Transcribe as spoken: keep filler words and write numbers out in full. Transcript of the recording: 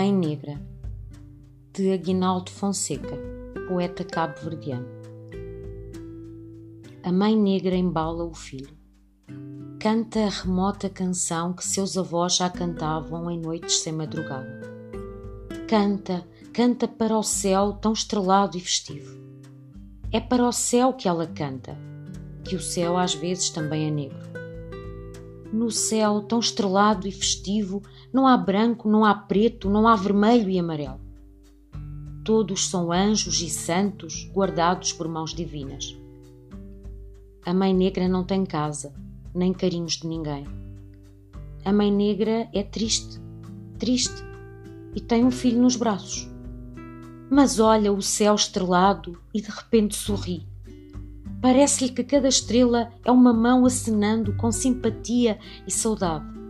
Mãe Negra, de Aguinaldo Fonseca, poeta cabo-verdiano. A mãe negra embala o filho. Canta a remota canção que seus avós já cantavam em noites sem madrugada. Canta, canta para o céu tão estrelado e festivo. É para o céu que ela canta, que o céu às vezes também é negro. No céu tão estrelado e festivo não há branco, não há preto, não há vermelho e amarelo. Todos são anjos e santos guardados por mãos divinas. A mãe negra não tem casa, nem carinhos de ninguém. A mãe negra é triste, triste, e tem um filho nos braços. Mas olha o céu estrelado e de repente sorri. Parece-lhe que cada estrela é uma mão acenando com simpatia e saudade.